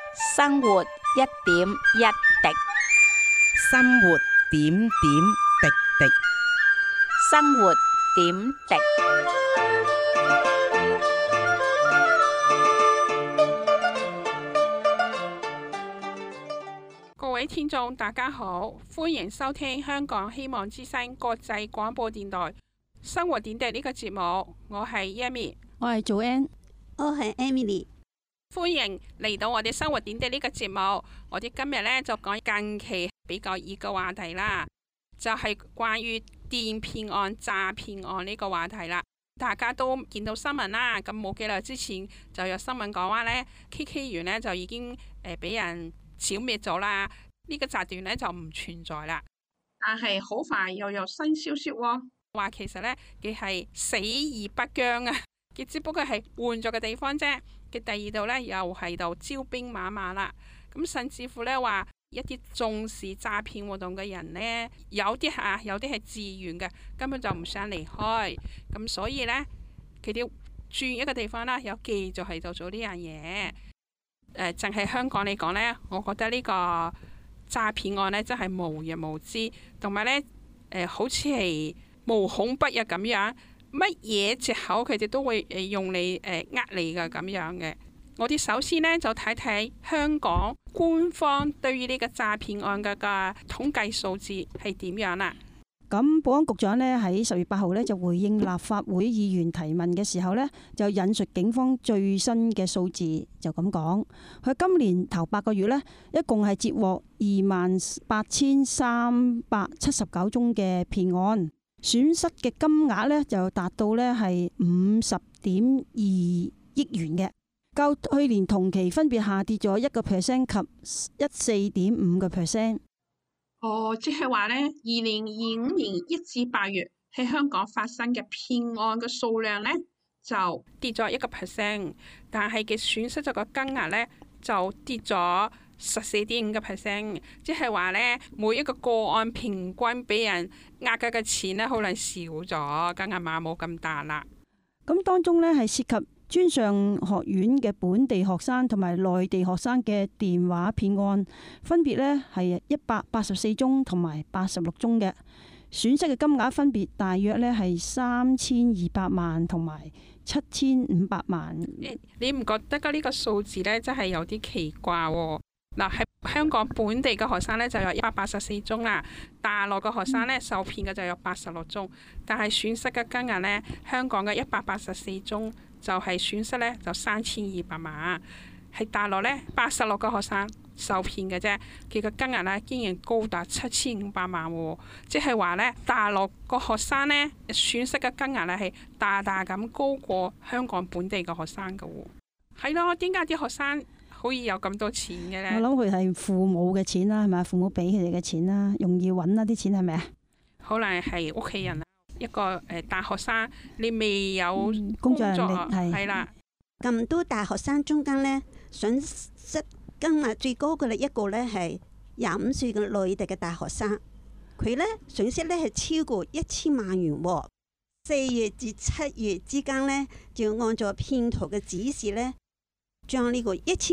生活一點一滴， 生活點點滴滴。 生活點滴。 各位聽眾大家好，歡迎收聽香港希望之聲國際廣播電台生活點滴呢個節目，我係 Yami， 我係 Joanne， 我係 Emily。 歡迎嚟到我哋生活點滴呢個節目。我哋今日呢就講近期比較熱嘅話題啦，就係關於電騙案、詐騙案呢個話題啦。大家都見到新聞啦，咁冇幾耐之前就有新聞講話呢 KK 園呢就已經俾人剿滅咗啦，呢個集團呢就唔存在啦。但係好快又有新消息喎，話其實呢佢係死而不僵啊，佢只不過係換咗個地方啫。嘅第二度呢，又係度招兵買馬啦，咁甚至乎呢話一啲重視詐騙活動嘅人呢，有啲係自願嘅，根本就唔想離開，咁所以呢，佢哋轉一個地方啦，有繼續喺度做呢樣嘢。淨係香港嚟講呢，我覺得呢個詐騙案呢，真係無日無之，同埋呢，好似係無孔不入咁樣。乜嘢藉口佢哋都會用嚟呃你嘅咁樣嘅。我哋首先呢，就睇睇香港官方對於呢個詐騙案嘅統計數字係點樣啦。 咁保安局長呢喺10月8號呢就回應立法會議員提問嘅時候呢，就引述警方最新嘅數字，就咁講：佢今年頭8個月呢，一共係接獲28,379宗嘅騙案。損失嘅金額咧就達到咧係50.2億元嘅，較去年同期分別下跌咗1% 及14.5%。 即係話呢2025年1至8月喺香港發生嘅騙案嘅數量呢，就跌咗1%，但係嘅損失咗個金額呢，就跌咗14.5%，即係話呢，每一個個案平均俾人呃嘅錢呢，可能少咗，金額碼冇咁大啦。 咁當中呢，係涉及專上學院嘅本地學生同埋內地學生嘅電話騙案，分別呢係184宗同埋86宗嘅，損失嘅金額分別大約呢係3200萬同埋7500萬。 你唔覺得呢個數字呢，真係有啲奇怪喎？嗱，喺香港本地嘅學生呢，就有184宗啦，大陸嘅學生呢，受騙嘅就有86宗，但係損失嘅金額呢，香港嘅184宗就係損失呢，就3200萬，係大陸呢，86個學生受騙嘅啫，佢嘅金額呢，竟然高達7500萬喎，即係話呢，大陸個學生呢，損失嘅金額呢，係大大咁高過香港本地嘅學生嘅喎。係咯，點解啲學生可以有咁多錢嘅呢？ 我諗佢係父母嘅錢啦，係咪？父母俾佢哋嘅錢啦，容易揾啦啲錢，係咪啊？ 可能係屋企人一個大學生，你未有工作作能力係啦。 咁多大學生中間呢，損失金額最高嘅一個呢係25歲嘅內地嘅大學生，佢呢損失呢係超過1000萬元喎。4月至7月之間呢，就按照騙徒嘅指示呢，將呢個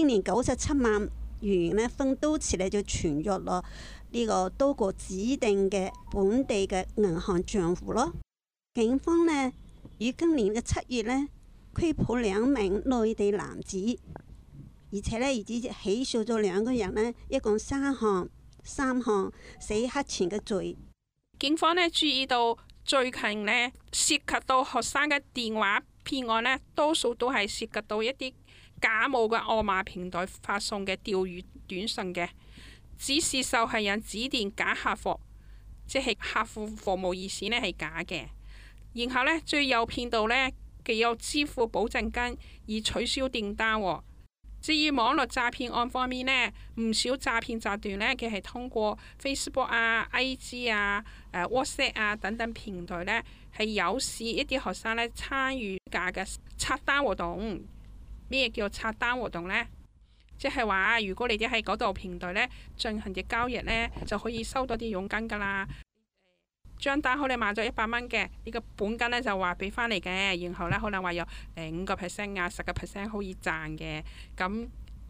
1097萬元呢分多次呢就存入咗呢個多個指定嘅本地嘅銀行賬戶咯。警方呢於今年嘅7月呢拘捕2名內地男子，而且呢已經起訴咗2個人呢，一共3項死黑錢嘅罪。 警方呢注意到最近呢涉及到學生嘅電話騙案呢，多數都係涉及到一啲假冒嘅外賣平台發送嘅釣魚短信嘅，指示受害人致電假客服，即係客戶服務熱線呢係假嘅，然後呢，最誘騙到呢，既有支付保證金而取消訂單。至於網絡詐騙案方面呢，唔少詐騙集團呢，佢係通過 Facebook 啊、IG 啊、WhatsApp 啊等等平台呢，係誘使一啲學生呢參與假嘅刷單活動。咩叫刷單活動呢？即係話，如果你哋喺嗰度平台呢進行嘅交易呢，就可以收到啲佣金噶啦。張單可能買咗100蚊嘅，呢個本金呢就話俾翻嚟嘅，然後呢可能話有5% 啊、10% 可以賺嘅。咁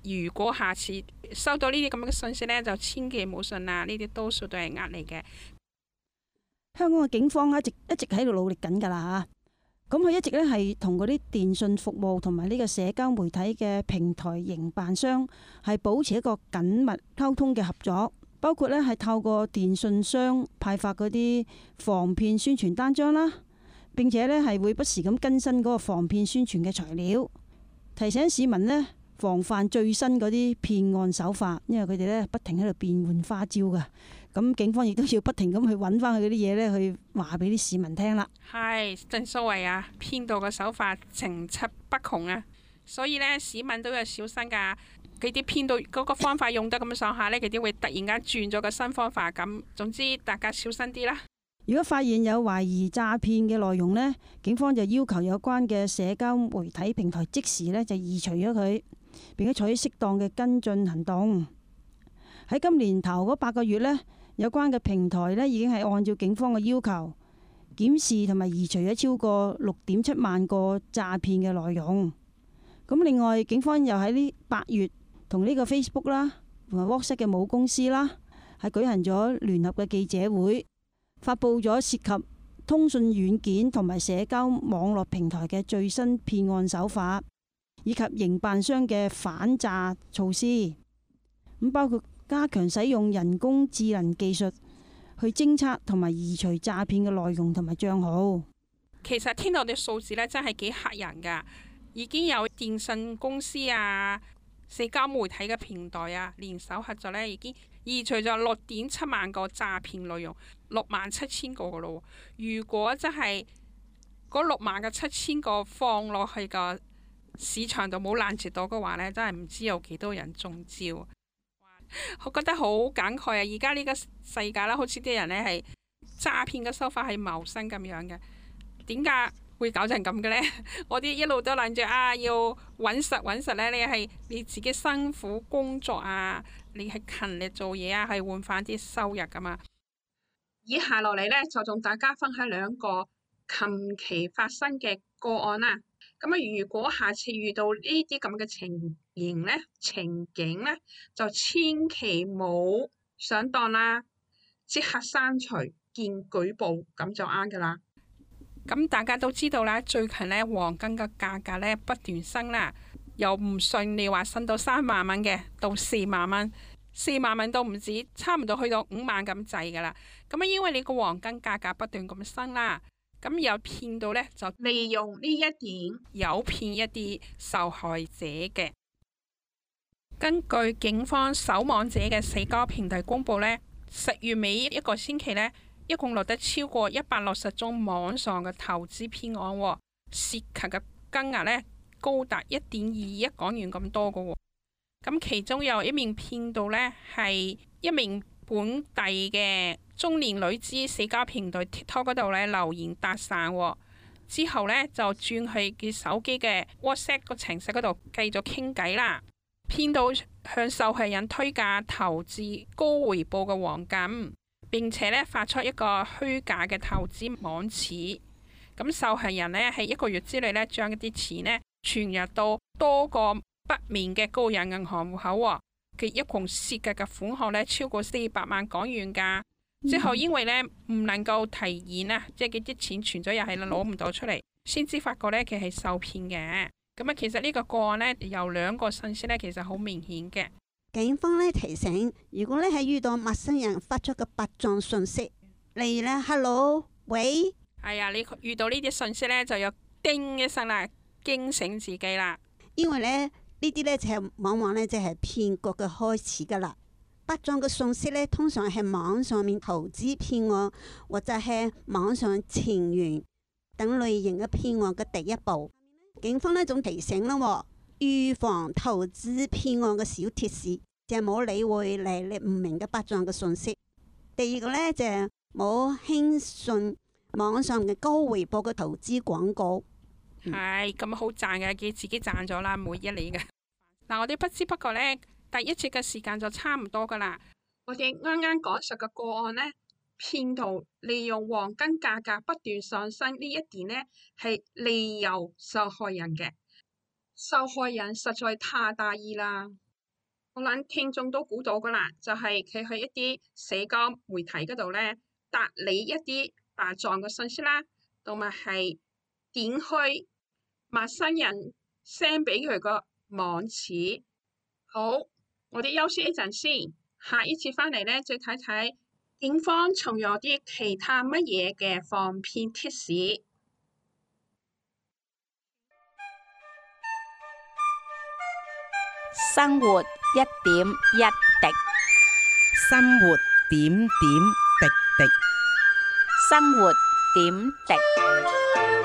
如果下次收到呢啲咁嘅信息呢，就千祈唔好信啦，呢啲多數都係呃你嘅。 香港嘅警方一直喺度努力緊㗎啦嚇，咁佢一直咧係同嗰啲電訊服務同埋呢個社交媒體嘅平台營辦商係保持一個緊密溝通嘅合作，包括咧係透過電訊商派發嗰啲防騙宣傳單張啦，並且咧係會不時咁更新嗰個防騙宣傳嘅材料，提醒市民呢防範最新嗰啲騙案手法，因為佢哋咧不停喺度變換花招㗎。咁警方亦都要不停咁去揾翻佢嗰啲嘢咧，去話俾啲市民聽啦。 係正所謂啊，騙道嘅手法層出不窮啊，所以咧市民都要小心㗎。佢啲騙道嗰個方法用得咁上下咧，佢啲會突然間轉咗個新方法咁。總之大家小心啲啦。 如果發現有懷疑詐騙嘅內容呢，警方就要求有關嘅社交媒體平台即時呢就移除咗佢，並且採取適當嘅跟進行動。喺今年頭嗰8個月呢，有關嘅平台呢已經係按照警方嘅要求檢視同埋移除咗超過6.7萬個詐騙嘅內容。咁另外，警方又喺呢8月同呢個 Facebook 啦同埋 WhatsApp 嘅母公司啦，係舉行咗聯合嘅記者會，發布咗涉及通訊軟件同埋社交網絡平台嘅最新騙案手法，以及營辦商嘅反詐措施。咁包括加強使用人工智能技術去偵測同埋移除詐騙嘅內容同埋帳號。 其實聽到啲數字咧，真係幾嚇人㗎。已經有電信公司啊、社交媒體嘅平台啊聯手合作咧，已經移除咗6.7萬個詐騙內容，67000個㗎咯。如果真係嗰67000個放落去個市場度冇攔截到嘅話呢，真係唔知有幾多人中招。我覺得好感慨啊！而家呢個世界啦，好似啲人呢係詐騙嘅手法係謀生咁樣嘅，點解會搞成咁嘅呢？我啲一路都諗住要揾實呢，你係你自己辛苦工作啊，你係勤力做嘢啊，係換翻啲收入噶嘛。以下落嚟呢，就同大家分享2個近期發生嘅個案啦。咁啊，如果下次遇到呢啲咁嘅情景呢，就千祈冇上當啦，即刻刪除見舉報，咁就啱噶啦。咁大家都知道啦，最近呢黃金嘅價格呢不斷升啦，又唔順利話升到3萬蚊嘅，到4萬蚊，4萬蚊都唔止，差唔多去到5萬咁滯噶啦。咁啊，因為你個黃金價格不斷咁升啦。咁有騙到呢，就利用呢一點誘騙一啲受害者嘅。根據警方守網者嘅社交平台公佈呢，10月尾一個星期呢，一共錄得超過160宗網上嘅投資騙案，涉及嘅金額呢高達1.2億港元咁多嘅。咁其中有一名騙徒呢，係一名本地嘅中年女子，社交平台 TikTok 嗰度咧留言搭訕，之後呢就轉去佢手機嘅 WhatsApp 個程式嗰度繼續傾偈啦。騙徒向受害人推介投資高回報嘅黃金，並且呢發出一個虛假嘅投資網址。咁受害人呢喺1個月之內呢將一啲錢呢存入到多個不明嘅個人銀行戶口。佢一共涉及嘅款項呢超過400萬港元㗎。之後因為呢唔能夠提現啊，即係佢啲錢存咗又係攞唔到出嚟，先至發覺呢佢係受騙嘅。咁啊，其實呢個個案呢有2個信息呢，其實好明顯嘅。 警方呢提醒，如果呢係遇到陌生人發出嘅白撞信息，例如呢 Hello 喂， 係啊，你遇到呢啲信息呢，就要叮一聲啦，驚醒自己啦。 因為呢啲呢就係往往呢就係騙局嘅開始噶啦。白撞嘅信息呢，通常係網上面投資騙案或者係網上情緣等類型嘅騙案嘅第一步。警方呢仲提醒啦，預防投資騙案嘅小貼士就係冇理會來歷唔明嘅白撞嘅信息。第2個呢，就係冇輕信網上嘅高回報嘅投資廣告。 係咁好賺嘅，佢自己賺咗啦，每一年嘅。嗱，我哋不知不覺呢，第一節嘅時間就差唔多噶啦。我哋啱啱講述嘅個案呢，騙徒利用黃金價格不斷上升呢一點呢，係利誘受害人嘅。受害人實在太大意啦。 我諗聽眾都估到噶啦，就係佢喺一啲社交媒體嗰度咧，答你一啲白撞嘅信息啦，同埋係點開陌生人 send 俾佢個網址。好，我哋休息一陣先，下一次翻嚟咧再睇睇警方仲有啲其他乜嘢嘅防騙貼士。 生活一點一滴， 生活點點滴滴。 生活點滴。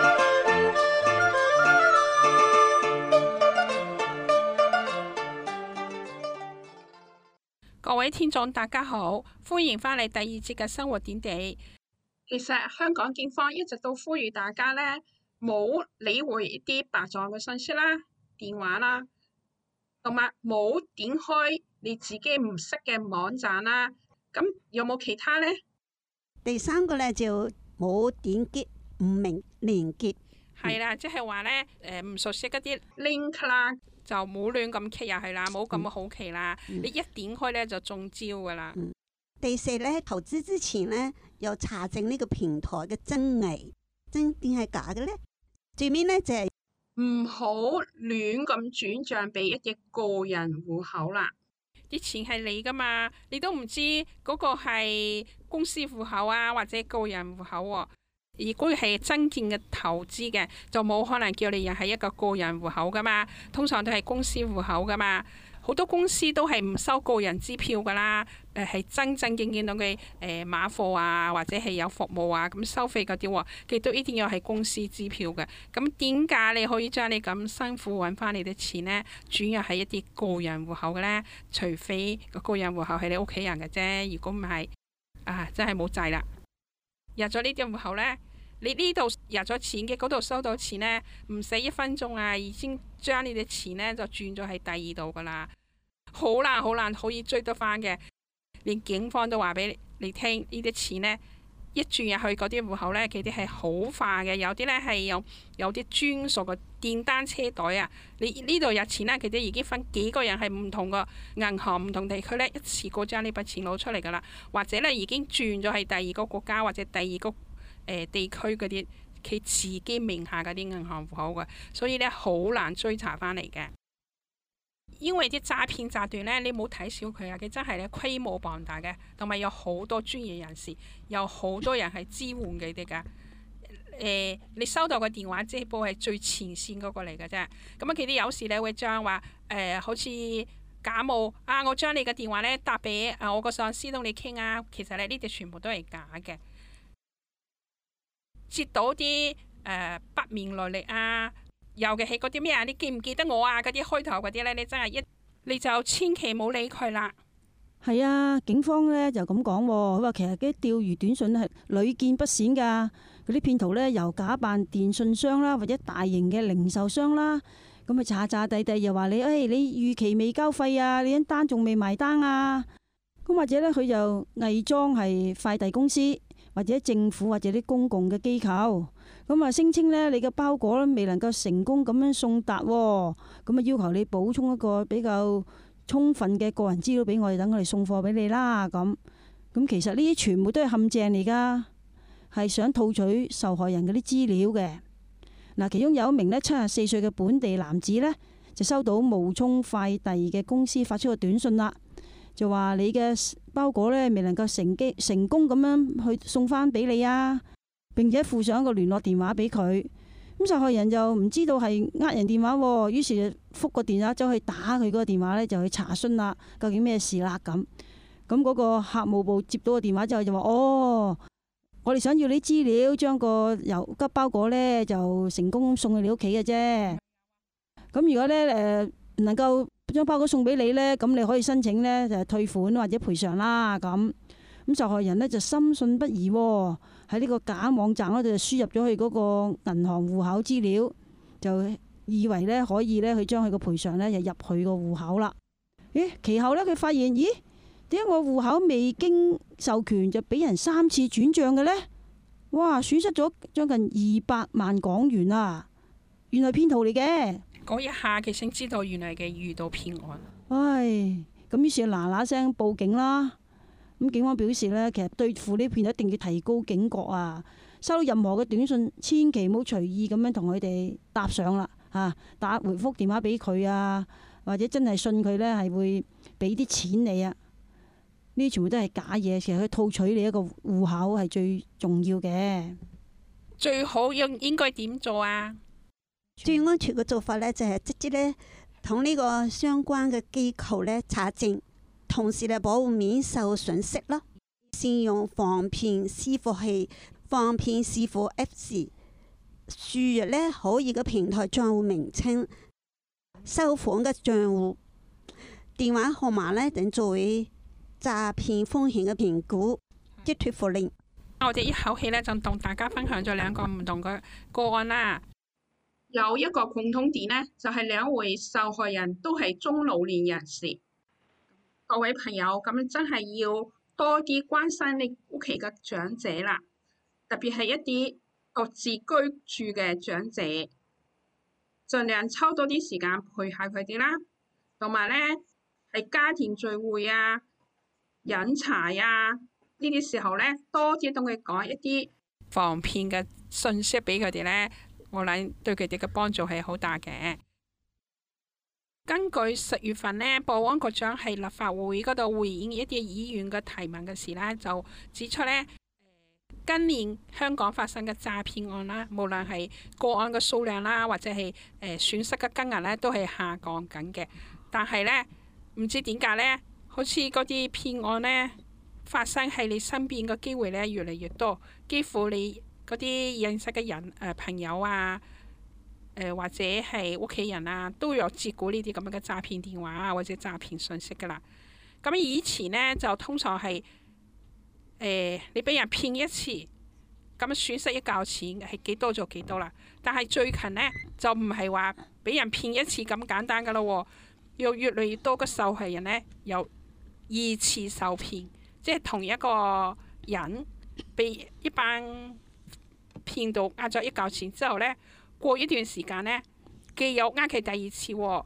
各位聽眾大家好，歡迎翻嚟第二節嘅生活點滴。其實香港警方一直都呼籲大家咧，冇理會一啲白撞嘅信息啦、電話啦，同埋冇點開你自己唔識嘅網站啦。咁有冇其他呢？ 第三個咧就冇點擊唔明連結。 係啦，即係話咧，唔熟悉嗰啲 link 啦，就冇亂咁 click 入去啦，冇咁好奇啦。你一點開咧就中招噶啦。 第四咧，投資之前咧，又查證呢個平台嘅真偽，真定係假嘅咧。最尾咧就係唔好亂咁轉賬俾一啲個人戶口啦。啲錢係你噶嘛，你都唔知嗰個係公司戶口啊，或者個人戶口喎。如果係真正嘅投資嘅，就冇可能叫你入係一個個人戶口噶嘛，通常都係公司戶口噶嘛。好多公司都係唔收個人支票噶啦，係真正見到嘅碼貨啊，或者係有服務啊咁收費嗰啲喎，佢都一定要係公司支票嘅。咁點解你可以將你咁辛苦揾翻你啲錢呢轉入喺一啲個人戶口嘅呢？除非個人戶口係你屋企人嘅啫，如果唔係真係冇制啦。入咗呢啲戶口呢，你呢度入咗錢嘅，嗰度收到錢呢，唔使1分鐘啊，已經將你啲錢呢就轉咗喺第二度噶啦，好難可以追得翻嘅。連警方都話俾你聽，呢啲錢呢一轉入去嗰啲戶口呢，佢哋係好快嘅，有啲呢係有啲專屬嘅電單車袋啊。你呢度入錢呢，佢哋已經分幾個人係唔同個銀行、唔同地區呢，一次過將呢筆錢攞出嚟噶啦，或者呢已經轉咗喺第二個國家或者第二個地區嗰啲佢自己名下嗰啲銀行戶口嘅，所以呢好難追查翻嚟嘅。因為啲詐騙集團呢，你冇睇小佢啊，佢真係咧規模龐大嘅，同埋有好多專業人士，有好多人係支援佢哋噶。你收到個電話即係報係最前線嗰個嚟嘅啫。咁啊，佢啲有時咧會將話好似假冒我將你嘅電話咧打俾我個上司同你傾啊，其實咧呢啲全部都係假嘅。接到啲不明來歷啊，尤其係嗰啲咩啊，你記唔記得我啊？嗰啲開頭嗰啲咧，你真係你就千祈冇理佢啦。 係啊，警方咧就咁講，佢話其實啲釣魚短信係屢見不鮮㗎。嗰啲騙徒咧由假扮電信商啦，或者大型嘅零售商啦，咁啊詐詐地地又話你，你逾期未交費啊，你張單仲未埋單啊。咁或者咧佢就偽裝係快遞公司或者政府或者啲公共嘅機構，咁啊聲稱咧你嘅包裹咧未能夠成功咁樣送達，咁啊要求你補充一個比較充分嘅個人資料俾我哋，等我哋送貨俾你啦。咁其實呢啲全部都係陷阱嚟噶，係想套取受害人嗰啲資料嘅。嗱，其中有一名呢74歲嘅本地男子呢，就收到冒充快遞嘅公司發出個短信啦，就話你嘅包裹呢未能夠成功咁樣去送翻俾你啊，並且附上一個聯絡電話俾佢。咁受害人就唔知道係人電話，於是就覆個電話走去打佢嗰個電話呢，就去查詢啦，究竟咩事啦咁。咁嗰個客務部接到個電話之後就話：我哋想要啲資料，將個郵急包裹呢就成功送去你屋企嘅啫。咁如果呢唔能夠將包裹送俾你呢，咁你可以申請呢就退款或者賠償啦。咁受害人呢就深信不疑，喺呢個假網站嗰度輸入咗佢嗰個銀行戶口資料，就以為呢可以呢去將佢個賠償呢就入佢個戶口啦。其後呢，佢發現，點解我戶口未經授權就俾人3次轉賬嘅呢？哇！損失咗將近200萬港元啊！原來騙徒嚟嘅。 嗰一下佢先知道原來嘅遇到騙案。 唉，咁於是嗱嗱聲報警啦。咁警方表示呢，其實對付呢騙一定要提高警覺啊！收到任何嘅短信，千祈唔好隨意咁樣同佢哋搭上啦嚇，打回覆電話俾佢啊，或者真係信佢呢係會俾啲錢你啊！呢啲全部都係假嘢，其實佢套取你一個戶口係最重要嘅。 最好應該點做啊？ 最安全嘅做法呢，就係直接呢同呢個相關嘅機構呢查證，同時呢保護免受損失啦。善用防騙伺服器、防騙伺服 Apps， 輸入呢可疑嘅平台賬戶名稱、收款嘅賬戶、電話號碼呢等作為詐騙風險嘅評估，即脫服令。 我哋一口氣呢，就同大家分享咗兩個唔同嘅個案啦。有一個共通點呢，就係兩位受害人都係中老年人士。各位朋友，咁真係要多啲關心你屋企嘅長者啦，特別係一啲獨自居住嘅長者，盡量抽多啲時間陪下佢哋啦。同埋呢，係家庭聚會啊、飲茶啊呢啲時候呢，多啲同佢講一啲防騙嘅信息俾佢哋呢，我諗對佢哋嘅幫助係好大嘅。根據10月份呢，保安局長喺立法會嗰度回應一啲議員嘅提問嘅時呢，就指出呢，今年香港發生嘅詐騙案啦，無論係個案嘅數量啦，或者係損失嘅金額呢，都係下降緊嘅。但係呢，唔知點解呢，好似嗰啲騙案呢，發生喺你身邊嘅機會呢，越嚟越多，幾乎你嗰啲認識嘅人朋友啊，或者係屋企人啊，都有接過呢啲咁樣嘅詐騙電話啊，或者詐騙信息噶啦。咁以前呢，就通常係你俾人騙一次，咁損失一嚿錢係幾多就幾多啦。但係最近呢，就唔係話俾人騙一次咁簡單噶咯，有越嚟越多嘅受害人呢，有二次受騙，即係同一個人被一班騙到呃咗一嚿錢之後呢，過一段時間呢，既有呃佢第二次喎。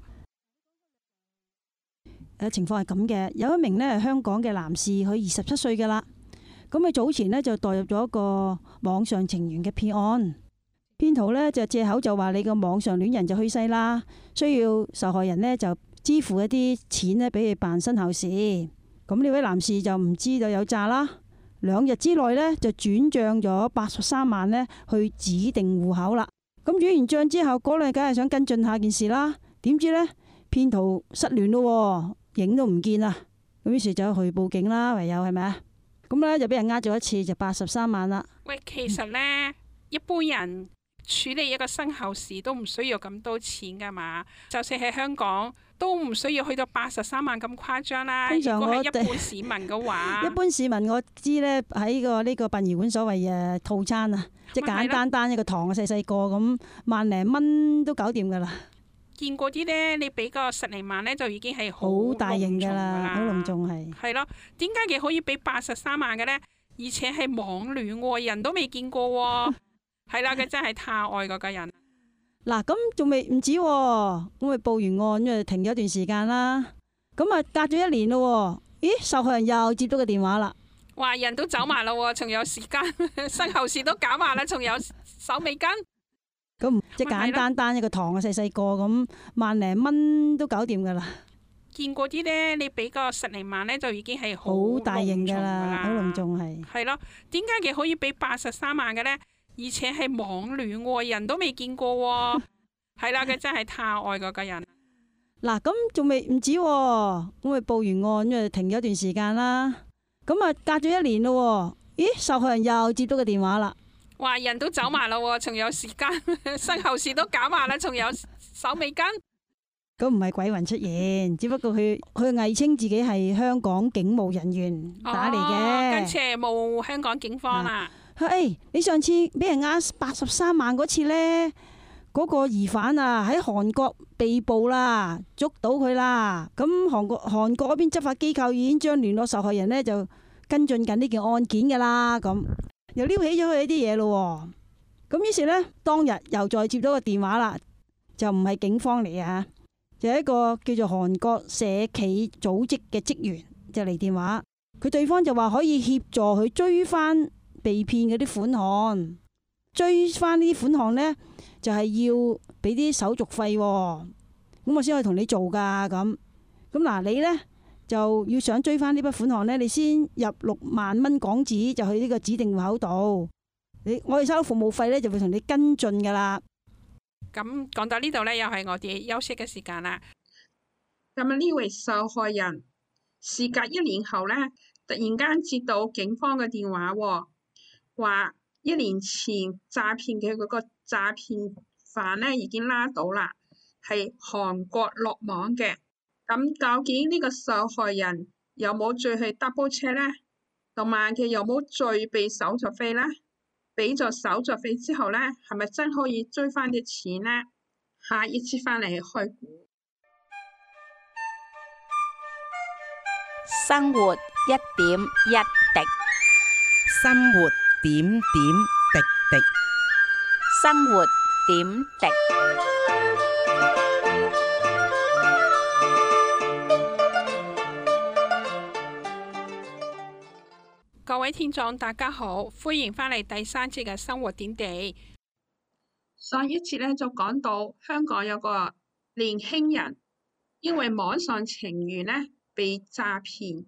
情況係咁嘅，有一名呢香港嘅男士，佢27歲㗎啦。咁佢早前呢就墮入咗一個網上情緣嘅騙案，騙徒呢就借口就話你個網上戀人就去世啦，需要受害人呢就支付一啲錢呢俾佢辦身後事。咁呢位男士就唔知道有詐啦，2日之內呢就轉賬咗83萬呢去指定戶口啦。咁轉完賬之後，嗰兩日梗係想跟進下件事啦。點知呢，騙徒失聯咯，影都唔見啦。咁於是就去報警啦，唯有係咪啊？咁呢就俾人呃咗一次，就83萬啦。 喂，其實呢，一般人處理一個身後事都唔需要咁多錢噶嘛。就算喺香港都唔需要去到83萬咁誇張啦。 通常如果係一般市民嘅話， 一般市民我知呢，喺呢個殯儀館所謂套餐啊，即係簡單單一個堂細細個咁，1萬零蚊都搞掂噶啦。 見過啲呢，你俾個10零萬呢，就已經係好大型噶啦，好隆重係。 係咯，點解佢可以俾83萬嘅呢？而且係網戀喎，人都未見過喎。係啦，佢真係太愛嗰個人。 嗱，咁仲未唔止喎，咁咪報完案，咁就停咗一段時間啦。咁啊，隔咗1年咯，咦，受害人又接到個電話啦。 話人都走埋咯，仲有時間，身後事都搞埋啦，仲有手尾跟。 咁即係簡單單一個堂啊，細細個咁，1萬零蚊都搞掂噶啦。 見過啲呢，你俾個10零萬呢，就已經係好大型噶啦，好隆重係。 係咯，點解佢可以俾83萬嘅呢？而且係網戀喎，人都未見過喎。係啦，佢真係太愛嗰個人。 嗱，咁仲未唔止喎，咁咪報完案，咁就停咗一段時間啦。咁啊，隔咗1年咯，咦，受害人又接到個電話啦。 話人都走埋咯，仲有時間，身後事都搞埋啦，仲有手尾跟。 咁唔係鬼魂出現，只不過佢偽稱自己係香港警務人員打嚟嘅。 今次係冇香港警方啦。 你上次俾人呃83萬嗰次呢，嗰個疑犯啊喺韓國被捕啦，捉到佢啦。咁韓國嗰邊執法機構已經將聯絡受害人呢就跟進緊呢件案件噶啦，咁又撩起咗佢一啲嘢咯。咁於是呢，當日又再接到個電話啦， 就唔係警方嚟啊，就係一個叫做韓國社企組織嘅職員就嚟電話，佢對方就話可以協助佢追翻被騙嗰啲款項，追翻呢啲款項呢，就係要俾啲手續費，咁我先可以同你做噶。咁嗱，你呢，就要想追翻呢筆款項呢，你先入6萬蚊港紙就去呢個指定戶口度，我哋收服務費呢，就會同你跟進噶啦。 咁講到呢度呢，又係我哋休息嘅時間啦。咁呢位受害人事隔1年後呢，突然間接到警方嘅電話，話1年前詐騙嘅嗰個詐騙犯呢已經拉到啦，係韓國落網嘅。咁究竟呢個受害人有冇罪去 double check 呢？同埋佢有冇罪俾手續費呢？俾咗手續費之後呢，係咪真可以追翻啲錢呢？下一次翻嚟開估。 生活一點一滴， 生活點點滴滴。 生活點滴。 各位聽眾大家好，歡迎返嚟第3節嘅生活點滴。上一節呢，就講到香港有個年輕人因為網上情緣呢被詐騙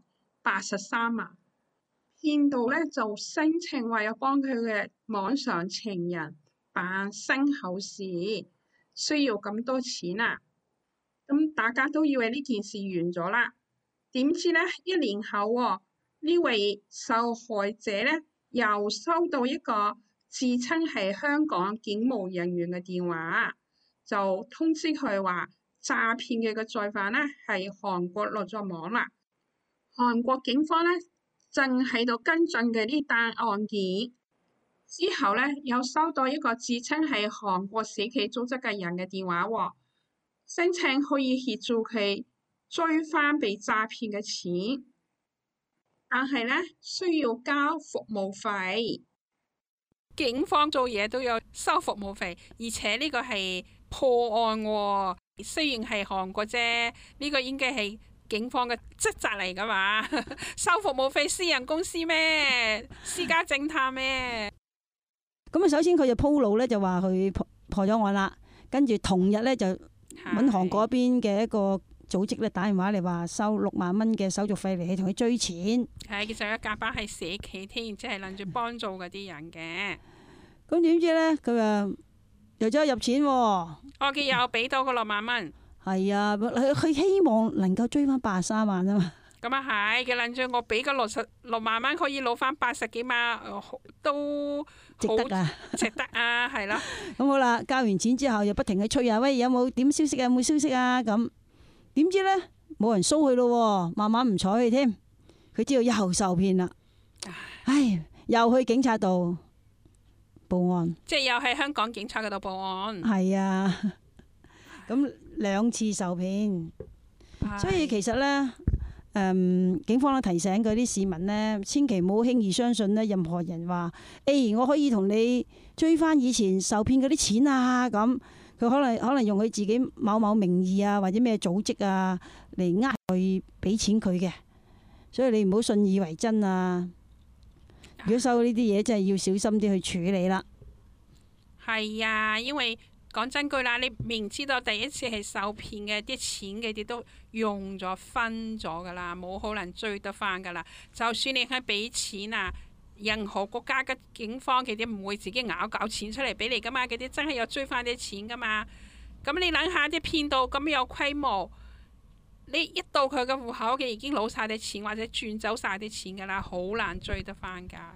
83萬，騙徒呢就聲稱為咗幫佢嘅網上情人辦身後事，需要咁多錢啊！咁大家都以為呢件事完咗啦，點知呢，1年後呢位受害者呢，又收到一個自稱係香港警務人員嘅電話，就通知佢話詐騙嘅個罪犯呢係韓國落咗網啦。韓國警方呢正喺度跟進嘅呢單案件，之後呢，又收到一個自稱係韓國社企組織嘅人嘅電話，聲稱可以協助佢追翻被詐騙嘅錢。但係呢，需要交服務費，警方做嘢都要收服務費，而且呢個係破案喎。雖然係韓國啫，呢個應該係警方嘅職責嚟噶嘛。收服務費，私人公司咩？私家偵探咩？ 咁啊，首先佢就鋪路呢，就話佢破咗案啦，跟住同日呢，就揾韓國嗰邊嘅一個組織咧打電話嚟話收6萬蚊嘅手續費嚟同佢追錢。 係，其實有夾班係社企添，即係諗住幫助嗰啲人嘅。 咁點知咧，佢話又走去入錢喎。 我嘅又俾多個6萬蚊。 係啊，佢希望能夠追翻83萬啊嘛。 咁啊係，佢諗住我俾個6萬蚊可以攞翻80幾萬，都值得啊， 值得啊，係啦。 咁好啦，交完錢之後又不停去催啊，喂，有冇點消息啊？有冇消息啊？咁。點知呢？冇人騷佢咯，慢慢唔睬佢添。佢知道又受騙啦，唉，又去警察度報案。 即係又喺香港警察嗰度報案。 係啊，咁2次受騙，所以其實呢，警方咧提醒嗰啲市民呢，千祈唔好輕易相信呢任何人話，我可以同你追翻以前受騙嗰啲錢啊咁。佢可能用佢自己某某名義啊，或者咩組織啊嚟去俾錢佢嘅，所以你唔好信以為真啊！如果收到呢啲嘢，真係要小心啲去處理啦。 係啊，因為講真句啦，你明知道第一次係受騙嘅啲錢嘅，啲都用咗分咗噶啦，冇可能追得翻噶啦。就算你係俾錢啊，任何國家嘅警方佢哋唔會自己咬錢出嚟俾你噶嘛，佢哋真係有追翻啲錢噶嘛。咁你諗下啲騙到咁有規模，你一到佢嘅戶口嘅已經攞晒啲錢或者轉走晒啲錢噶啦，好難追得翻噶。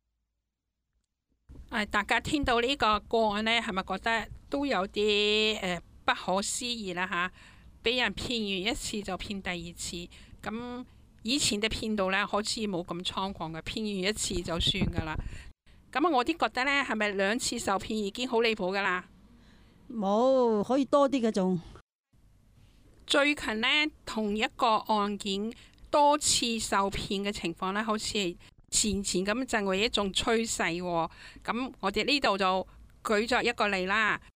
大家聽到呢個個案呢，係咪覺得都有啲不可思議啦吓？俾人騙完一次就騙第二次，咁。以前嘅騙徒呢，好似冇咁猖狂嘅，騙完一次就算噶啦。咁啊，我啲覺得呢，係咪2次受騙已經好離譜噶啦？ 冇，可以多啲嘅仲。 最近呢，同一個案件多次受騙嘅情況呢，好似係前咁成為一種趨勢喎。咁我哋呢度就舉咗一個例啦。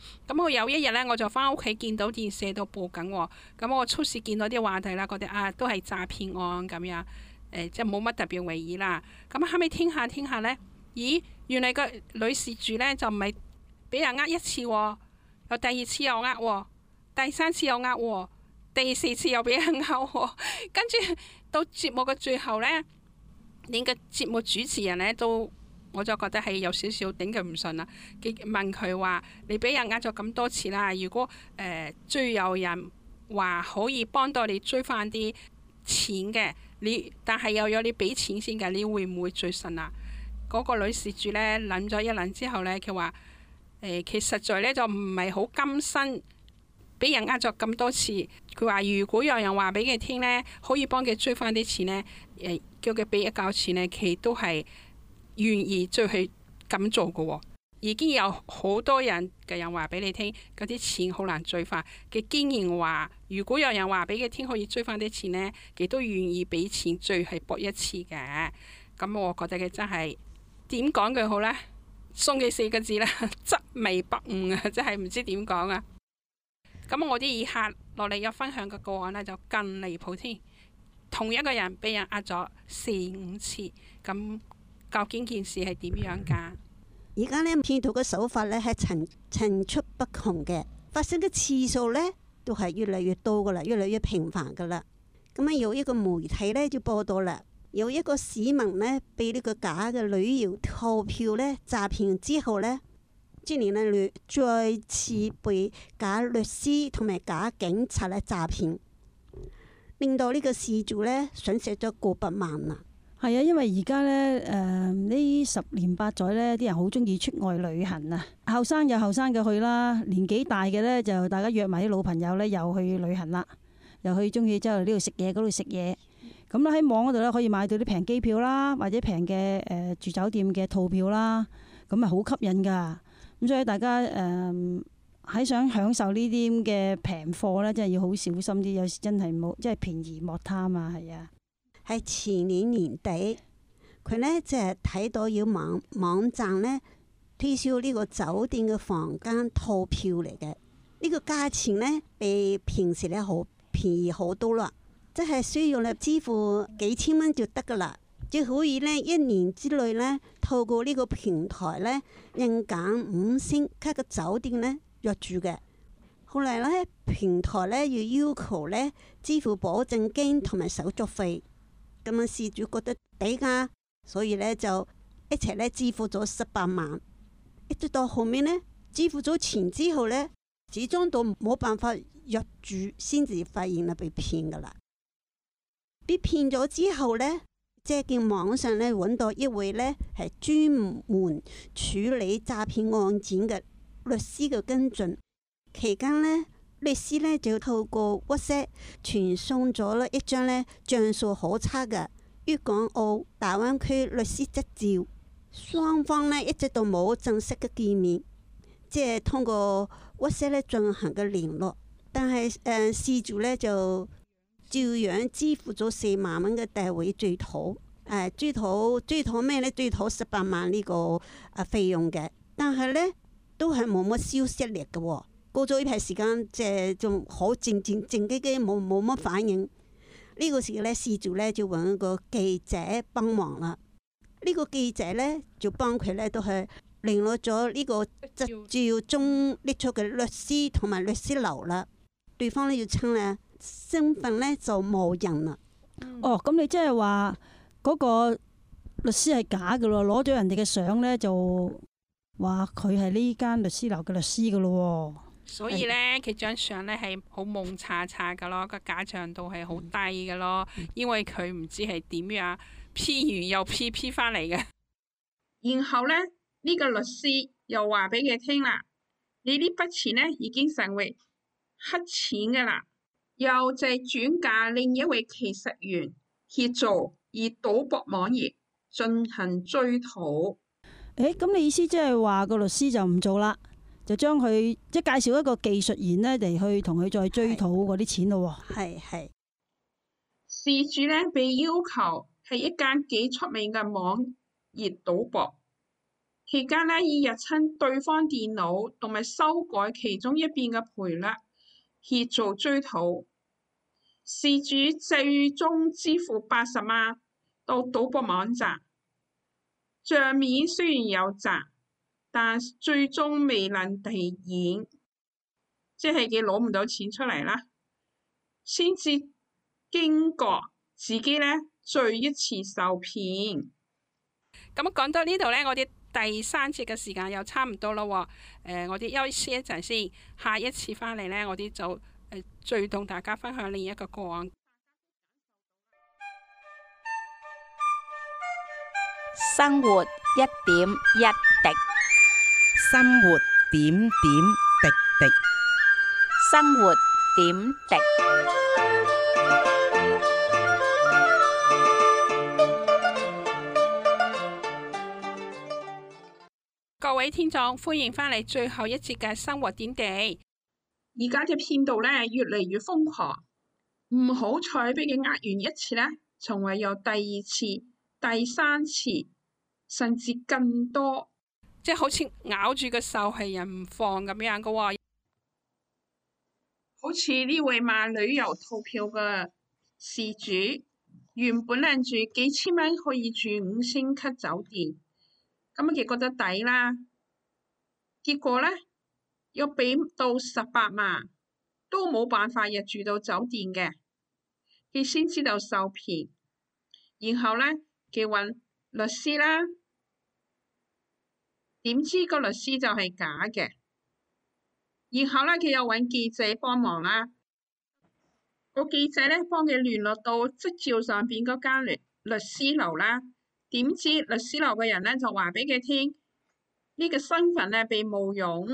咁我有一日呢，我就翻屋企見到電視度播緊喎，咁我初時見到啲話題啦，覺得都係詐騙案咁樣，即係冇乜特別為意啦。咁後尾聽下呢，咦，原來個女事主呢，就唔係俾人呃一次喎，又第二次又呃喎，第三次又呃喎，第四次又俾人呃喎，跟住到節目嘅最後呢，連個節目主持人呢都。我就覺得係有少少頂佢唔順啦。問佢話：你俾人呃咗咁多次啦，如果最有人話可以幫到你追翻啲錢嘅，但係又有你俾錢先嘅，你會唔會追信啊？嗰個女事主呢，諗咗一諗之後呢，佢話其實在呢就唔係好甘心俾人呃咗咁多次。佢話如果有人話俾佢聽呢，可以幫佢追翻啲錢呢，叫佢俾一嚿錢呢，佢都係願意再去咁做嘅喎。已經有好多人嘅人話俾你聽，嗰啲錢好難追翻。佢竟然話，如果有人話俾佢聽可以追翻啲錢呢，佢都願意俾錢追去搏一次嘅。咁我覺得佢真係點講佢好呢？送佢4個字啦，執迷不悟啊！真係唔知點講啊。咁我啲以下落嚟有分享嘅個案呢，就更離譜添。同一個人俾人呃咗4-5次，咁。究竟件事係點樣㗎？ 而家呢，騙徒嘅手法呢係層出不窮嘅，發生嘅次數呢都係越嚟越多噶啦，越嚟越頻繁噶啦。咁啊，有一個媒體呢就報道啦，有一個市民呢被呢個假嘅旅遊套票呢詐騙之後呢，今年呢再次被假律師同埋假警察呢詐騙，令到呢個事主呢損失咗過百萬啊！ 係啊，因為而家呢呢10年8載呢啲人好中意出外旅行啊。後生有後生嘅去啦，年紀大嘅呢，就大家約埋啲老朋友呢，又去旅行啦，又去中意之後呢度食嘢，嗰度食嘢。咁咧喺網嗰度呢，可以買到啲平機票啦，或者平嘅住酒店嘅套票啦，咁啊好吸引㗎。咁所以大家喺想享受呢啲咁嘅平貨呢，真係要好小心啲，有時真係冇，即係便宜莫貪啊，係啊。 喺前年年底，佢呢就係睇到有網站呢推銷呢個酒店嘅房間套票嚟嘅，呢個價錢呢比平時呢好便宜好多啦，即係需要呢支付幾千蚊就得噶啦，就可以呢1年之內呢透過呢個平台呢任揀5星級嘅酒店呢入住嘅。後嚟呢平台呢要求呢支付保證金同埋手續費。咁啊，事主覺得抵㗎，所以呢就一齊呢支付咗18萬。一直到後面呢，支付咗錢之後呢，始終都冇辦法入住，先至發現係被騙㗎啦。被騙咗之後呢，即係網上呢揾到一位呢係專門處理詐騙案件嘅律師嘅跟進。期間呢，律師呢就透過 WhatsApp 傳送咗呢一張呢像素可測嘅粵港澳大灣區律師執照，雙方呢一直都冇正式嘅見面，即係通過 WhatsApp 呢進行嘅聯絡。但係事主呢就照樣支付咗4萬蚊嘅代位追討，追討咩呢？追討18萬呢個費用嘅，但係呢都係冇乜消息嚟嘅喎。過咗呢排時間，即係仲好靜機冇乜反應。呢個時候咧，事主咧就揾個記者幫忙啦。呢個記者咧就幫佢咧都係聯絡咗呢個執照中拎出嘅律師同埋律師樓啦。對方咧要稱咧身份咧就冇人啦。 哦，咁你即係話嗰個律師係假嘅咯，攞咗人哋嘅相咧就話佢係呢間律師樓嘅律師嘅咯。 所以呢，佢張相呢係好蒙查查嘅咯，個假象度係好低嘅咯，因為佢唔知係點樣 P 完又 P 翻嚟嘅。然後呢，呢個律師又話俾佢聽啦，你呢筆錢呢已經成為黑錢嘅啦，又就係轉嫁另一位技術員協助以賭博網頁進行追討。 咁你意思即係話個律師就唔做啦？就將佢即係介紹一個技術員呢嚟去同佢再追討嗰啲錢咯。 係事主呢被要求係一間幾出名嘅網頁賭博， 期間呢，以入侵對方電腦同埋修改其中一邊嘅賠率協助追討。事主最終支付80萬到賭博網站，帳面雖然有賺，但最終未能提現，即係佢攞唔到錢出嚟啦，先至驚覺自己呢再一次受騙。 咁講到呢度呢，我哋第3節嘅時間又差唔多啦。我哋休息一陣先，下一次返嚟呢，我哋就再同大家分享另一個個案。 生活一點一滴， 生活點點滴滴。 生活點滴。 各位聽眾，歡迎返嚟最後一節嘅生活點滴。 而家嘅騙徒呢，越嚟越瘋狂，唔好彩俾佢呃完一次呢，仲會有第2次、第3次，甚至更多， 即係好似咬住個受害人唔放咁樣嘅喎。 好似呢位買旅遊套票嘅事主，原本諗住幾千蚊可以住5星級酒店，咁佢覺得抵啦，結果呢，要俾到18萬，都冇辦法入住到酒店嘅，佢先知道受騙，然後呢，佢揾律師啦，點知個律師就係假嘅，然後呢，佢又揾記者幫忙啦，個記者呢，幫佢聯絡到執照上邊嗰間律師樓啦，點知律師樓嘅人呢，就話俾佢聽，呢個身份呢，被冒用。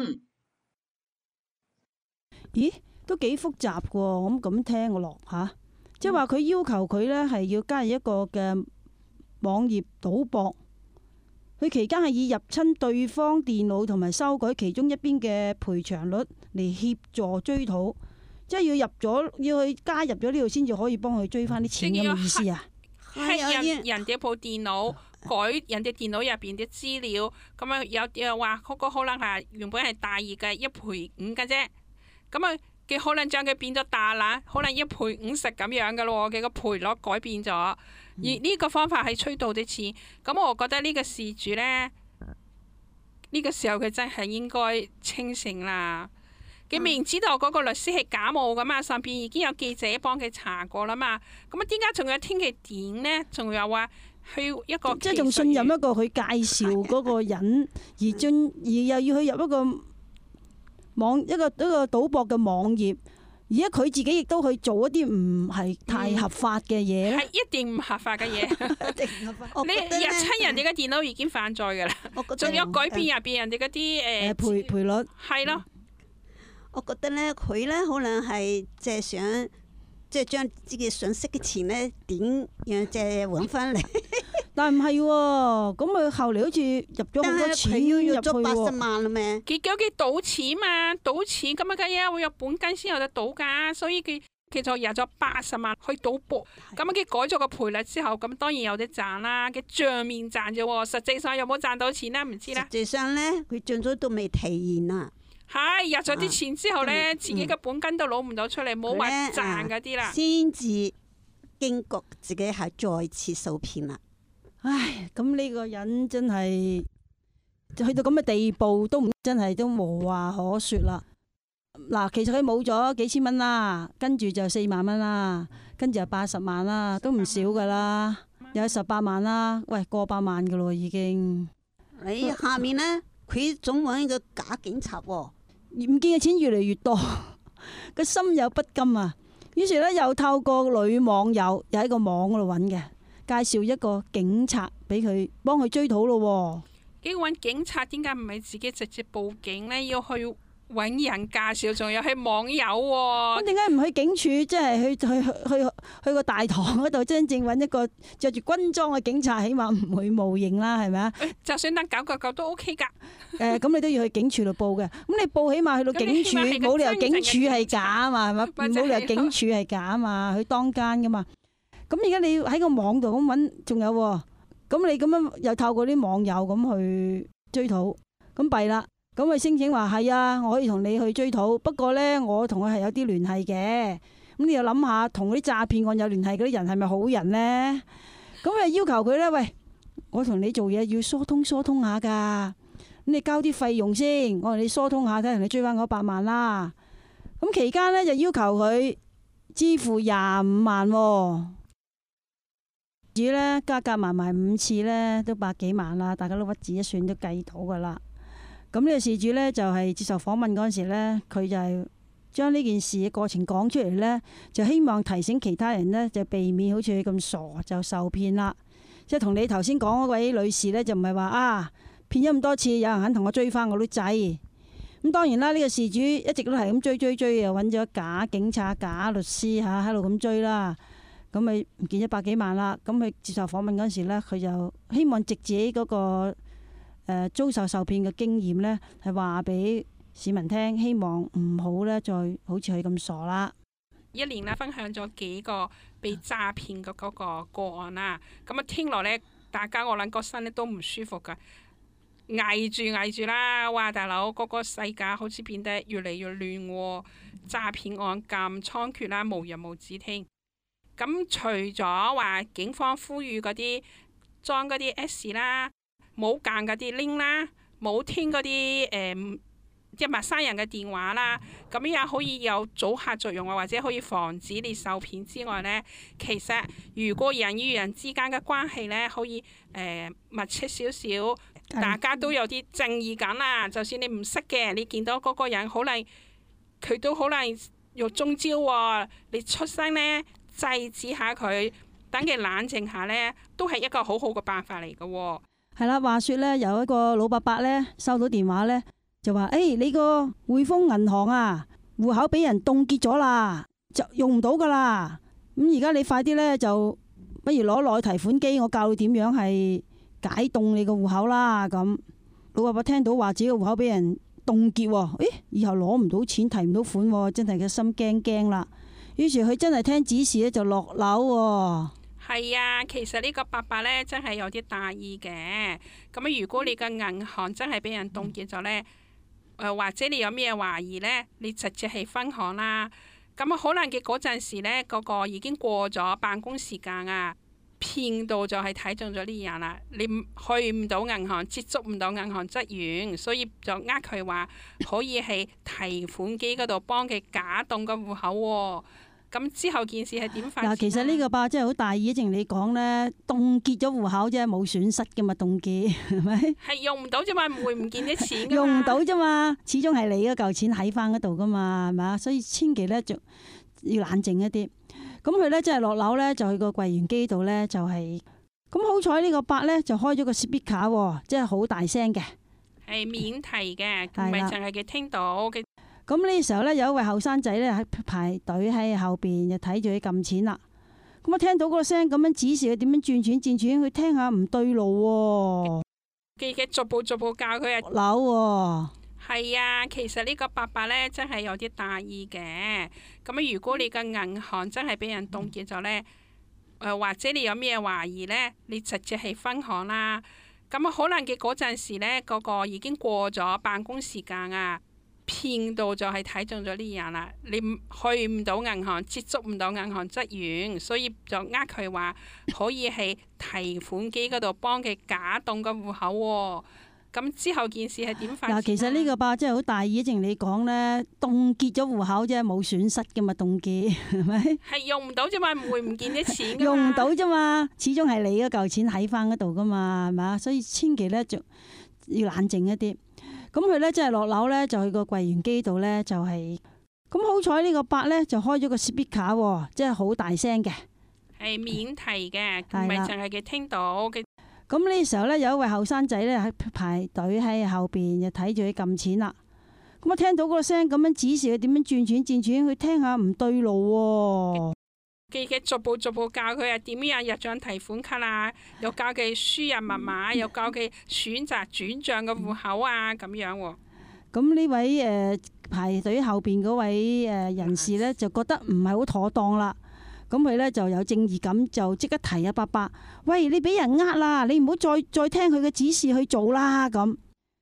咦，都幾複雜喎！咁聽我落吓，即係話佢要求佢呢係要加入一個嘅網頁賭博，佢期間係以入侵對方電腦同埋修改其中一邊嘅賠償率嚟協助追討，即係要去加入咗呢度先至可以幫佢追翻啲錢咁嘅意思啊？ 係人哋部電腦改人哋電腦入邊啲資料，咁啊有話嗰個可能係原本係大二嘅1賠5嘅啫。咁啊，佢可能將佢變咗大啦，可能1賠50咁樣嘅咯，佢個賠率改變咗，而呢個方法係吹到啲錢。咁我覺得呢個事主呢，呢個時候佢真係應該清醒啦。佢明知道嗰個律師係假冒噶嘛，上邊已經有記者幫佢查過啦嘛。咁啊，點解仲要聽佢點呢？仲有話去一個即係仲信任一個佢介紹嗰個人，而又要去入一個賭博嘅網頁，而家佢自己亦都去做一啲唔係太合法嘅嘢咧， 係一定唔合法嘅嘢。你入侵人哋嘅電腦已經犯罪噶啦，仲有改變入邊人哋嗰啲賠率， 係咯。 我覺得咧，佢咧可能係即係想，即係將自己損失嘅錢咧，點樣即係揾翻嚟？ 但係唔係喎，咁佢後嚟好似入咗好多錢入去喎。 咗80萬啦咩？ 佢叫佢賭錢嘛，賭錢咁啊，梗係會有本金先有得賭噶，所以佢就入咗80萬去賭博。咁啊，佢改咗個賠率之後，咁當然有得賺啦。佢帳面賺啫喎，實際上有冇賺到錢咧？唔知啦。 實際上咧，佢盡咗都未提現啊。 係入咗啲錢之後呢，自己嘅本金都攞唔到出嚟，冇話賺嗰啲啦。 先至驚覺自己係再次受騙啦。 唉，咁呢個人真係去到咁嘅地步，真係都無話可說啦。嗱，其實佢冇咗幾千蚊啦，跟住就4萬蚊啦，跟住就80萬啦，都唔少噶啦，有18萬啦，喂，過百萬噶咯已經。 你下面呢，佢總揾個假警察喎。 唔見嘅錢越嚟越多，個心有不甘啊！於是咧又透過女網友，又喺個網嗰度揾嘅，介紹一個警察俾佢幫佢追討咯。 幾揾警察點解唔係自己直接報警呢？要去揾人介紹，仲有係網友喎。咁點解唔去警署？即係去個大堂嗰度，真正揾一個着住軍裝嘅警察，起碼唔會冒認啦，係咪啊？ 就算得999都 OK 噶。 咁你都要去警署度報嘅。咁你報起碼去到警署，冇理由警署係假啊嘛，係咪？冇理由警署係假啊嘛，佢當間噶嘛。咁而家你要喺個網度咁揾，仲有咁你咁樣又透過啲網友咁去追討。咁弊啦，咁佢申請話係啊，我可以同你去追討，不過呢，我同佢係有啲聯繫嘅。咁你又諗下，同嗰啲詐騙案有聯繫嗰啲人係咪好人呢？咁佢要求佢呢：「喂，我同你做嘢要疏通下噶，咁你交啲費用先，我同你疏通下，睇下你追翻嗰100萬啦。咁期間呢，就要求佢支付25萬喎。至於呢，加埋5次呢，都100幾萬啦，大家都屈指一算都計到噶啦。咁呢個事主呢，就係接受訪問嗰陣時呢，佢就係將呢件事嘅過程講出嚟呢，就希望提醒其他人呢，就避免好似佢咁傻就受騙啦。即係同你頭先講嗰位女士呢，就唔係話啊騙咗咁多次，有人肯同我追翻我都制。咁當然啦，呢個事主一直都係咁追，又揾咗假警察、假律師喺度咁追啦。咁咪唔見咗100幾萬啦。咁佢接受訪問嗰陣時呢，佢就希望藉自己嗰個遭受騙嘅經驗呢，係話俾市民聽，希望唔好呢，再好似佢咁傻啦。 一連呢，分享咗幾個被詐騙嘅嗰個個案啦。咁啊聽落呢，大家我諗個身呢都唔舒服噶，捱住啦！哇，大佬，嗰個世界好似變得越嚟越亂喎，詐騙案咁猖獗啦，無日無之添。咁除咗話警方呼籲嗰啲裝嗰啲 S 啦，冇間嗰啲 link 啦，冇聽嗰啲即係陌生人嘅電話啦，咁樣可以有阻嚇作用啊，或者可以防止你受騙之外呢，其實如果人與人之間嘅關係呢，可以密切少少，大家都有啲正義感啦。就算你唔識嘅，你見到嗰個人可能佢都可能用中招喎，你出聲呢，制止下佢，等佢冷靜下呢，都係一個好好嘅辦法嚟嘅喎。 係啦，話說呢，有一個老伯伯呢，收到電話呢，就話：你個匯豐銀行啊，戶口俾人凍結咗啦，就用唔到噶啦。咁而家你快啲呢，就不如攞落去提款機，我教你點樣係解凍你個戶口啦。咁老伯伯聽到話自己個戶口俾人凍結喎，以後攞唔到錢，提唔到款喎，真係個心驚啦。於是佢真係聽指示咧，就落樓喎。 係啊，其實呢個伯伯呢，真係有啲大意嘅。咁如果你嘅銀行真係俾人凍結咗呢，或者你有咩懷疑呢，你直接係分行啦。咁可能嘅嗰陣時呢，嗰個已經過咗辦公時間啊，騙到就係睇中咗呢人啦。你去唔到銀行，接觸唔到銀行職員，所以就佢話可以喺提款機嗰度幫佢假凍個戶口喎。咁之後件事係點發展？ 其實呢個伯真係好大意，正如你講呢，凍結咗戶口啫，冇損失嘅嘛，凍結係咪？係用唔到啫嘛，唔會唔見啲錢。 用唔到啫嘛，始終係你嗰嚿錢喺翻嗰度噶嘛，係咪啊？所以千祈呢，就要冷靜一啲。咁佢呢，真係落樓呢，就去個櫃員機度呢，就係咁好彩呢個伯呢，就開咗個 speaker，即係好大聲嘅，係免提嘅，唔係淨係佢聽到嘅。 咁呢時候呢，有一位後生仔呢，喺排隊喺後邊就睇住佢撳錢啦。咁我聽到嗰個聲咁樣指示佢點樣轉錢，佢聽下唔對路喎。 佢逐步教佢啊。 樓喎。 係啊，其實呢個伯伯呢，真係有啲大意嘅。咁如果你嘅銀行真係俾人凍結咗呢，或者你有咩懷疑呢，你直接係分行啦。咁可能嘅嗰陣時呢，嗰個已經過咗辦公時間啊。騙到就係睇中咗呢人啦，你去唔到銀行，接觸唔到銀行職員，所以就佢話可以喺提款機嗰度幫佢假凍個戶口喎。咁之後件事係點發展？ 其實呢個伯真係好大意，正如你講呢，凍結咗戶口啫，冇損失嘅嘛，凍結係咪？係用唔到啫嘛，唔會唔見啲錢。 用唔到啫嘛，始終係你嗰嚿錢喺翻嗰度噶嘛，係咪啊？所以千祈呢，就要冷靜一啲。咁佢呢，真係落樓呢，就去個櫃員機度呢，就係咁好彩呢個伯呢，就開咗個 speaker，即係好大聲嘅， 係免提嘅，唔係淨係佢聽到嘅。 咁呢時候呢，有一位後生仔呢，喺排隊喺後邊就睇住佢撳錢啦。咁我聽到嗰個聲咁樣指示佢點樣轉錢，佢聽下唔對路喎。 佢逐步教佢啊，點樣入帳提款卡啊，又教佢輸入密碼，又教佢選擇轉帳嘅戶口啊，咁樣喎。 咁呢位排隊後邊嗰位人士呢，就覺得唔係好妥當啦。咁佢呢，就有正義感，就即刻提阿伯伯：喂，你俾人呃啦，你唔好再聽佢嘅指示去做啦。咁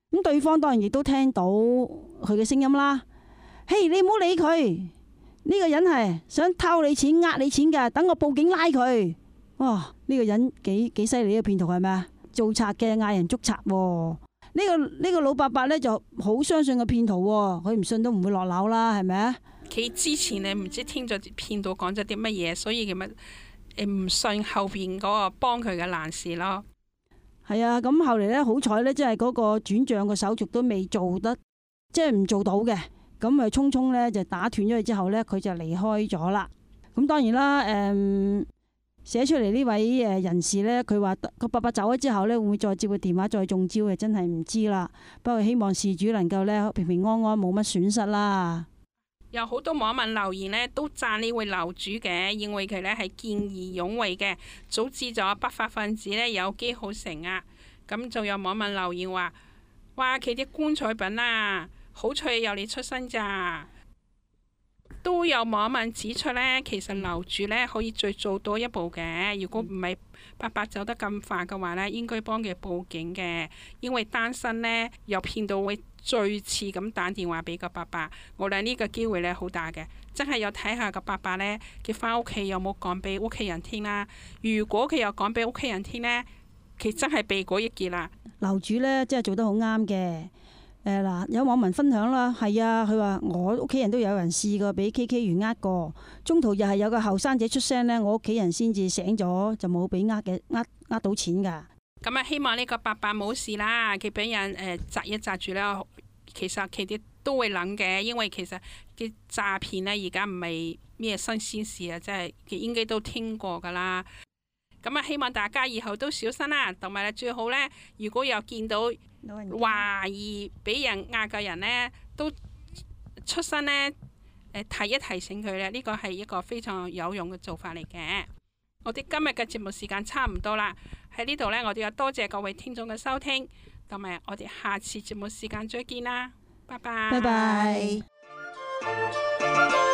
咁對方當然亦都聽到佢嘅聲音啦。嘿，你唔好理佢，呢個人係想偷你錢、呃你錢㗎，等我報警拉佢。哇！呢個人幾犀利，呢個騙徒係咪啊？做賊嘅嗌人捉賊喎。呢個老伯伯呢就好相信個騙徒喎，佢唔信都唔會落樓啦，係咪啊？ 佢之前你唔知聽咗騙徒講咗啲乜嘢，所以佢咪唔信後邊嗰個幫佢嘅難事咯。 係啊，咁後嚟呢，好彩呢，即係嗰個轉賬個手續都未做得，即係唔做到嘅。咁咪匆匆呢就打斷咗佢之後呢，佢就離開咗啦。咁當然啦，寫出嚟呢位人士呢，佢話個伯伯走咗之後呢，會唔會再接個電話再中招嘅，真係唔知啦。不過希望事主能夠呢平平安安，冇乜損失啦。 有好多網民留言呢，都讚呢位樓主嘅，認為佢呢係見義勇為嘅，早知咗不法分子呢有機可乘啊。咁就有網民留言話：哇，佢啲棺材品啊，好彩有你出身咋。都有網民指出呢，其實樓主呢可以再做多一步嘅。如果唔係伯伯走得咁快嘅話呢，應該幫佢報警嘅。因為單身呢，又騙到會最次咁打電話俾個伯伯，我諗呢個機會呢好大嘅。真係要睇下個伯伯呢，佢翻屋企有冇講俾屋企人聽啦。如果佢有講俾屋企人聽呢，佢真係避過一劫啦。 樓主呢，真係做得好啱嘅。嗱，有網民分享啦，係啊，佢話我屋企人都有人試過俾 KK 園呃過，中途又係有個後生仔出聲呢，我屋企人先至醒咗，就冇俾呃到錢㗎。 咁啊，希望呢個伯伯冇事啦，佢俾人窒一窒住啦。其實佢哋都會諗嘅，因為其實啲詐騙呢，而家唔係咩新鮮事啊，即係佢應該都聽過㗎啦。咁啊，希望大家以後都小心啦，同埋最好呢，如果有見到懷疑俾人呃嘅人呢，都出聲呢，提一提醒佢咧，呢個係一個非常有用嘅做法嚟嘅。我哋今日嘅節目時間差唔多啦，喺呢度呢，我哋要多謝各位聽眾嘅收聽，同埋我哋下次節目時間再見啦，拜拜。 拜拜。